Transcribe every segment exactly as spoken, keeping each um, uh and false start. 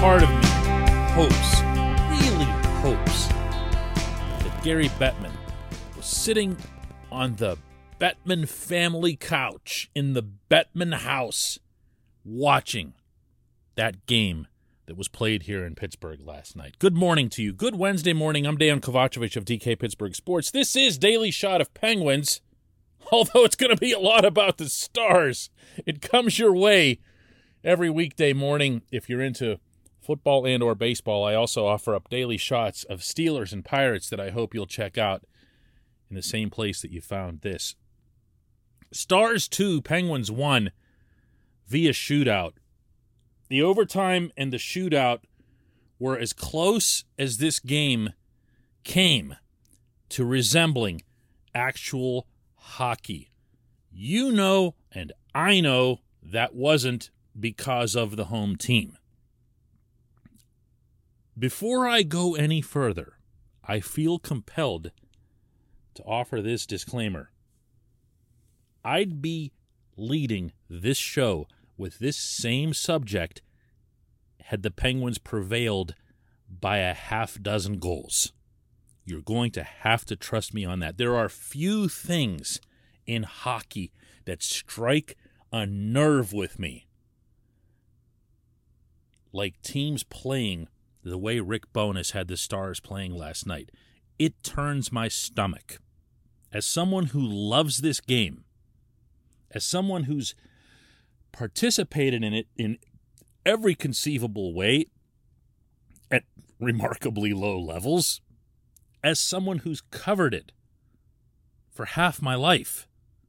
part of me hopes, really hopes, that Gary Bettman was sitting on the Bettman family couch in the Bettman house watching that game that was played here in Pittsburgh last night. Good morning to you. Good Wednesday morning. I'm Dan Kovacevic of D K Pittsburgh Sports. This is Daily Shot of Penguins, although it's going to be a lot about the Stars. It comes your way every weekday morning if you're into football and or baseball. I also offer up daily shots of Steelers and Pirates that I hope you'll check out in the same place that you found this. Stars two, Penguins one via shootout. The overtime and the shootout were as close as this game came to resembling actual hockey. You know, and I know, that wasn't because of the home team. Before I go any further, I feel compelled to offer this disclaimer. I'd be leading this show with this same subject had the Penguins prevailed by a half dozen goals. You're going to have to trust me on that. There are few things in hockey that strike a nerve with me like teams playing the way Rick Bowness had the Stars playing last night. It turns my stomach. As someone who loves this game, as someone who's participated in it in every conceivable way at remarkably low levels, as someone who's covered it for half my life,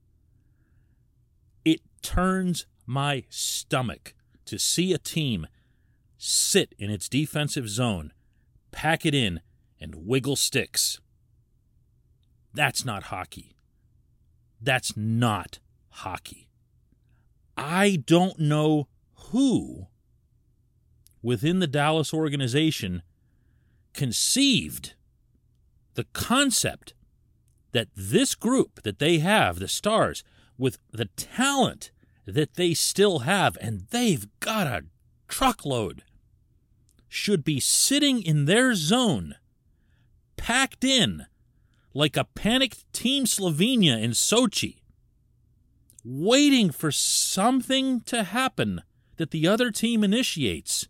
it turns my stomach to see a team sit in its defensive zone, pack it in, and wiggle sticks. That's not hockey. That's not hockey. I don't know who within the Dallas organization conceived the concept that this group that they have, the Stars, with the talent that they still have, and they've got a truckload, should be sitting in their zone, packed in like a panicked Team Slovenia in Sochi, waiting for something to happen that the other team initiates.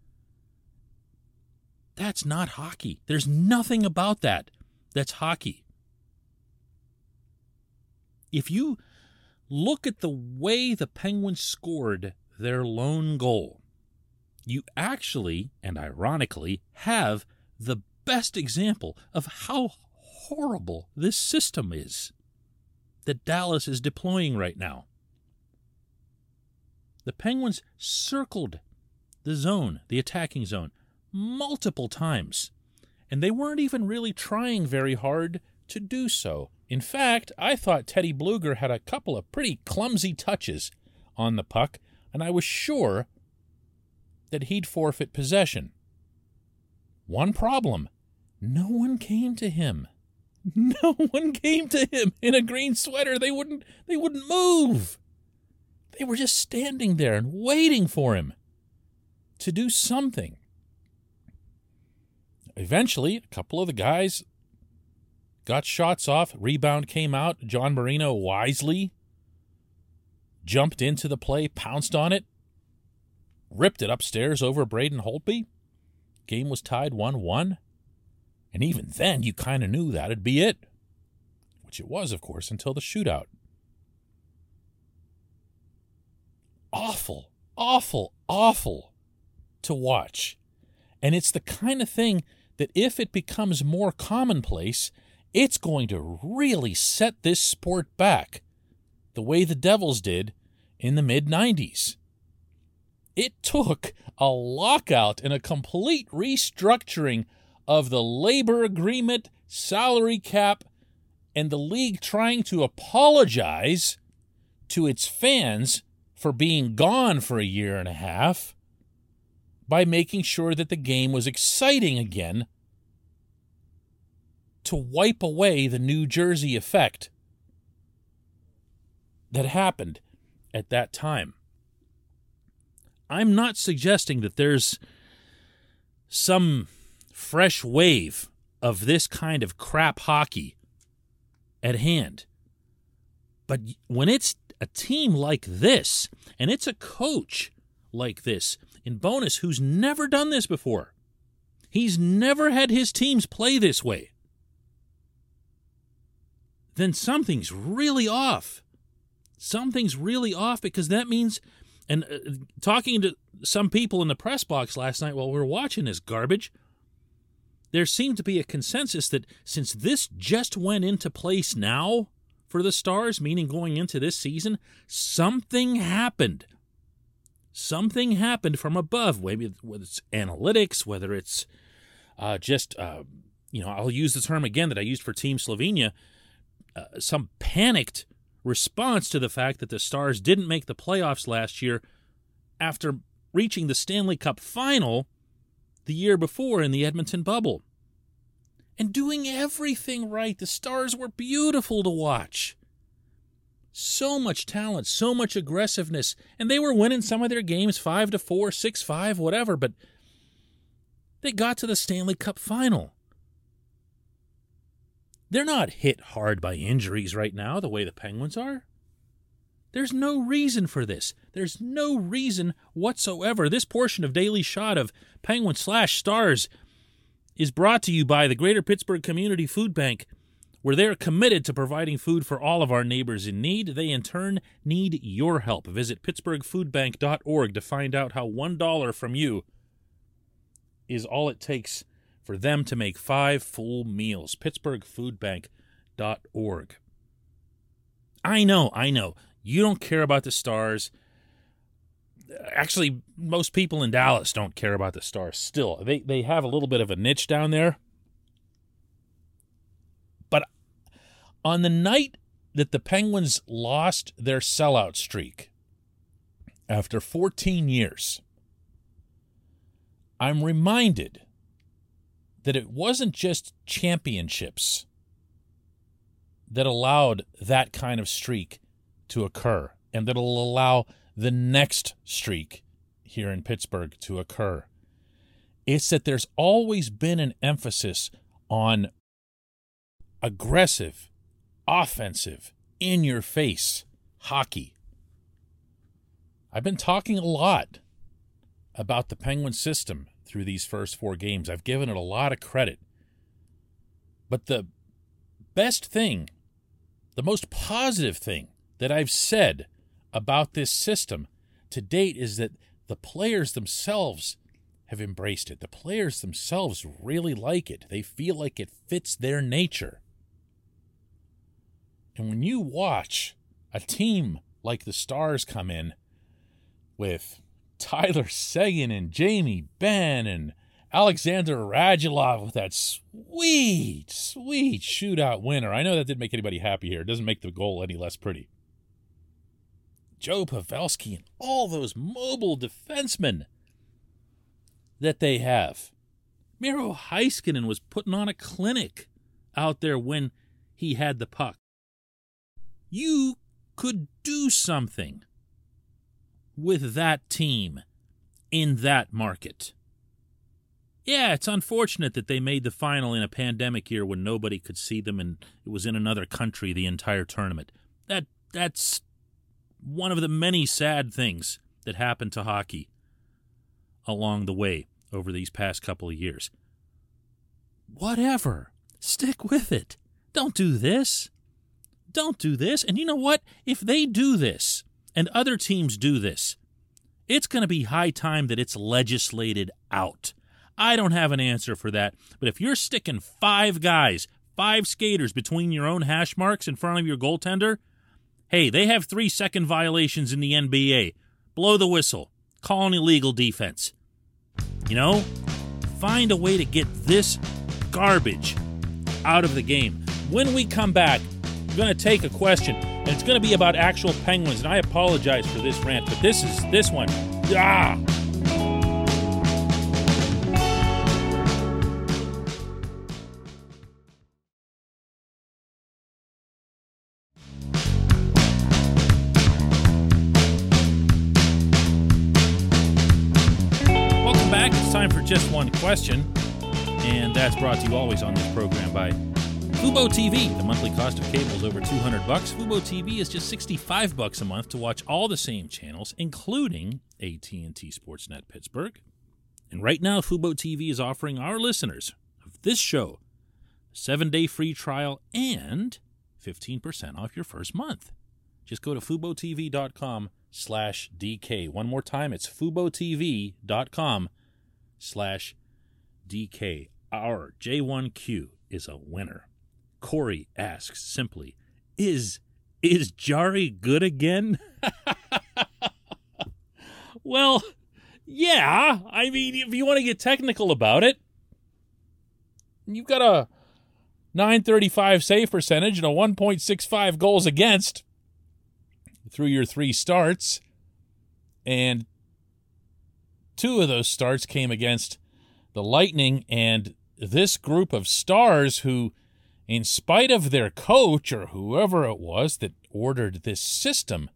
That's not hockey. There's nothing about that that's hockey. If you look at the way the Penguins scored their lone goal, you actually, and ironically, have the best example of how horrible this system is that Dallas is deploying right now. The Penguins circled the zone, the attacking zone, multiple times, and they weren't even really trying very hard to do so. In fact, I thought Teddy Bluger had a couple of pretty clumsy touches on the puck, and I was sure that he'd forfeit possession. One problem: no one came to him. No one came to him in a green sweater. They wouldn't they wouldn't move. They were just standing there and waiting for him to do something. Eventually, a couple of the guys got shots off. Rebound came out. John Marino wisely jumped into the play, pounced on it, ripped it upstairs over Braden Holtby. Game was tied one one. And even then, you kind of knew that'd be it. Which it was, of course, until the shootout. Awful, awful, awful to watch. And it's the kind of thing that if it becomes more commonplace, it's going to really set this sport back the way the Devils did in the mid nineties. It took a lockout and a complete restructuring of the labor agreement, salary cap, and the league trying to apologize to its fans for being gone for a year and a half by making sure that the game was exciting again to wipe away the New Jersey effect that happened at that time. I'm not suggesting that there's some fresh wave of this kind of crap hockey at hand. But when it's a team like this, and it's a coach like this, in Bowness, who's never done this before, he's never had his teams play this way, then something's really off. Something's really off, because that means, and uh, talking to some people in the press box last night while we were watching this garbage, there seemed to be a consensus that since this just went into place now for the Stars, meaning going into this season, something happened. Something happened from above, maybe whether it's analytics, whether it's uh, just, uh, you know, I'll use the term again that I used for Team Slovenia, uh, some panicked response to the fact that the Stars didn't make the playoffs last year after reaching the Stanley Cup final the year before in the Edmonton bubble. And doing everything right. The Stars were beautiful to watch. So much talent, so much aggressiveness, and they were winning some of their games five to four, six five, whatever, but they got to the Stanley Cup final. They're not hit hard by injuries right now the way the Penguins are. There's no reason for this. There's no reason whatsoever. This portion of Daily Shot of Penguin slash Stars is brought to you by the Greater Pittsburgh Community Food Bank, where they're committed to providing food for all of our neighbors in need. They, in turn, need your help. Visit pittsburgh food bank dot org to find out how one dollar from you is all it takes for them to make five full meals. pittsburgh food bank dot org. I know, I know. You don't care about the Stars. Actually, most people in Dallas don't care about the Stars still. They they have a little bit of a niche down there. But on the night that the Penguins lost their sellout streak, after fourteen years, I'm reminded that it wasn't just championships that allowed that kind of streak to occur, and that will allow the next streak here in Pittsburgh to occur. It's that there's always been an emphasis on aggressive, offensive, in-your-face hockey. I've been talking a lot about the Penguin system through these first four games. I've given it a lot of credit. But the best thing, the most positive thing that I've said about this system to date is that the players themselves have embraced it. The players themselves really like it. They feel like it fits their nature. And when you watch a team like the Stars come in with Tyler Seguin and Jamie Benn and Alexander Radulov with that sweet, sweet shootout winner. I know that didn't make anybody happy here. It doesn't make the goal any less pretty. Joe Pavelski and all those mobile defensemen that they have. Miro Heiskanen was putting on a clinic out there when he had the puck. You could do something with that team in that market. Yeah, it's unfortunate that they made the final in a pandemic year when nobody could see them and it was in another country the entire tournament. That that's one of the many sad things that happened to hockey along the way over these past couple of years. Whatever. Stick with it. Don't do this. Don't do this. And you know what? If they do this and other teams do this, it's going to be high time that it's legislated out. I don't have an answer for that. But if you're sticking five guys, five skaters between your own hash marks in front of your goaltender, hey, they have three-second violations in the N B A. Blow the whistle. Call an illegal defense. You know, find a way to get this garbage out of the game. When we come back, we're going to take a question, and it's going to be about actual Penguins, and I apologize for this rant, but this is this one. Ah! time for Just One Question, and that's brought to you always on this program by Fubo T V. The monthly cost of cable is over two hundred bucks. Fubo T V is just sixty-five bucks a month to watch all the same channels, including A T and T Sportsnet Pittsburgh. And right now, Fubo T V is offering our listeners of this show a seven-day free trial and fifteen percent off your first month. Just go to FuboTV.com slash DK. One more time, it's FuboTV.com slash DK. Our J one Q is a winner. Corey asks simply, is, is Jarry good again? Well, yeah. I mean, if you want to get technical about it, you've got a nine thirty-five save percentage and a one point six five goals against through your three starts. And two of those starts came against the Lightning and this group of stars who, in spite of their coach or whoever it was that ordered this system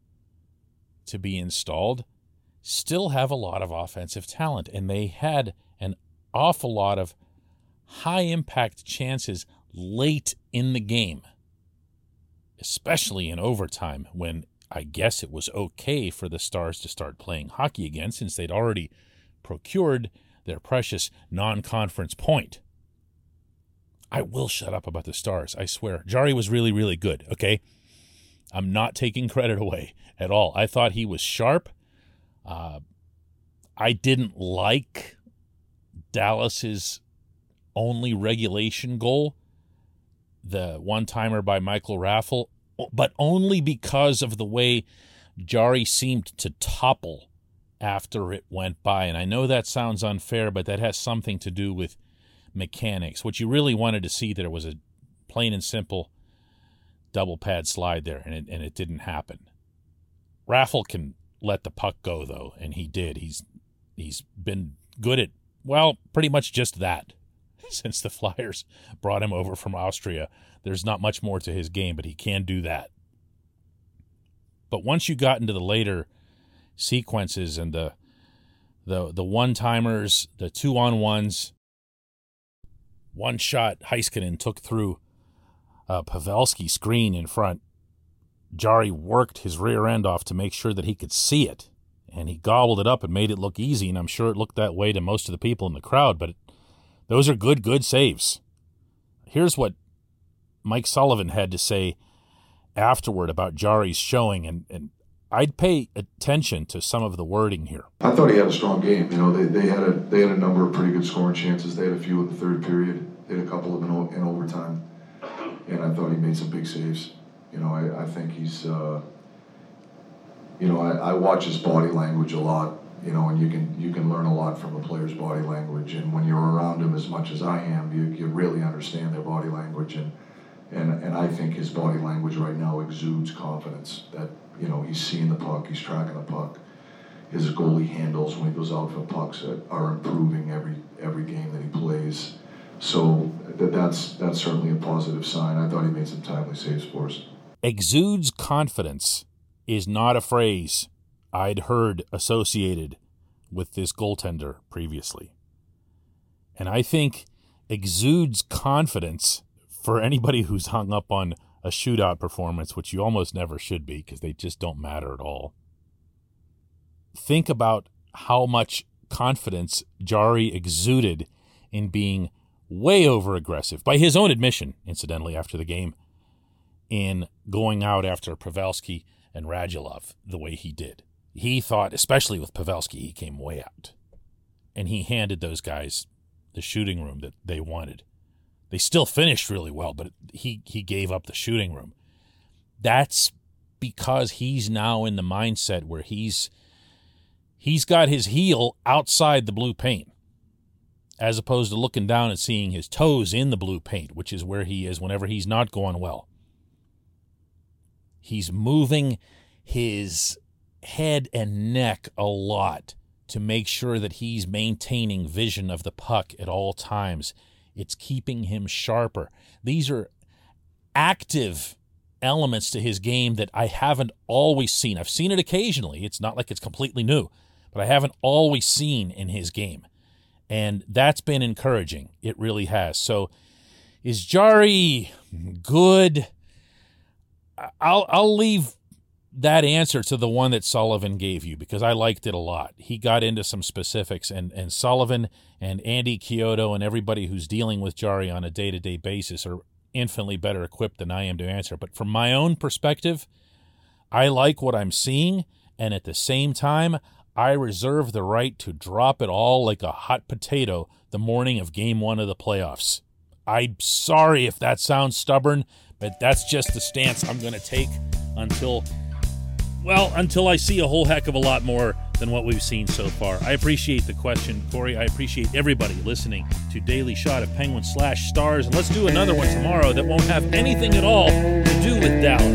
to be installed, still have a lot of offensive talent. And they had an awful lot of high-impact chances late in the game, especially in overtime when I guess it was okay for the Stars to start playing hockey again since they'd already procured their precious non-conference point. I will shut up about the Stars, I swear. Jarry was really, really good, okay? I'm not taking credit away at all. I thought he was sharp. Uh, I didn't like Dallas's only regulation goal, the one-timer by Michael Raffl, but only because of the way Jarry seemed to topple after it went by. And I know that sounds unfair, but that has something to do with mechanics. What you really wanted to see there was a plain and simple double pad slide there, and it, and it didn't happen. Raffl can let the puck go, though, and he did. He's He's been good at, well, pretty much just that. Since the Flyers brought him over from Austria, there's not much more to his game, but he can do that. But once you got into the later sequences and the the the one-timers, the two-on-ones, one shot Heiskanen took through a Pavelski screen in front. Jarry worked his rear end off to make sure that he could see it, and he gobbled it up and made it look easy, and I'm sure it looked that way to most of the people in the crowd, but it, those are good, good saves. Here's what Mike Sullivan had to say afterward about Jarry's showing, and, and I'd pay attention to some of the wording here. I thought he had a strong game. You know, they, they had a they had a number of pretty good scoring chances. They had a few in the third period. They had a couple of them in, in overtime, and I thought he made some big saves. You know, I, I think he's. Uh, you know, I, I watch his body language a lot. You know, and you can you can learn a lot from a player's body language. And when you're around him as much as I am, you you really understand their body language. And and and I think his body language right now exudes confidence. That, you know, he's seeing the puck, he's tracking the puck. His goalie handles when he goes out for pucks are improving every every game that he plays. So that that's that's certainly a positive sign. I thought he made some timely saves for us. Exudes confidence is not a phrase I'd heard associated with this goaltender previously. And I think exudes confidence, for anybody who's hung up on a shootout performance, which you almost never should be because they just don't matter at all. Think about how much confidence Jarry exuded in being way over aggressive, by his own admission, incidentally, after the game, in going out after Pavelski and Radulov the way he did. He thought, especially with Pavelski, he came way out. And he handed those guys the shooting room that they wanted. They still finished really well, but he, he gave up the shooting room. That's because he's now in the mindset where he's he's got his heel outside the blue paint, as opposed to looking down and seeing his toes in the blue paint, which is where he is whenever he's not going well. He's moving his head and neck a lot to make sure that he's maintaining vision of the puck at all times. It's keeping him sharper. These are active elements to his game that I haven't always seen. I've seen it occasionally. It's not like it's completely new, but I haven't always seen in his game. And that's been encouraging. It really has. So is Jarry good? I'll I'll leave that answer to the one that Sullivan gave you because I liked it a lot. He got into some specifics, and, and Sullivan and Andy Chiodo and everybody who's dealing with Jarry on a day-to-day basis are infinitely better equipped than I am to answer. But from my own perspective, I like what I'm seeing, and at the same time, I reserve the right to drop it all like a hot potato the morning of game one of the playoffs. I'm sorry if that sounds stubborn, but that's just the stance I'm going to take until... Well, until I see a whole heck of a lot more than what we've seen so far. I appreciate the question, Corey. I appreciate everybody listening to Daily Shot of Penguins slash Stars. And let's do another one tomorrow that won't have anything at all to do with Dallas.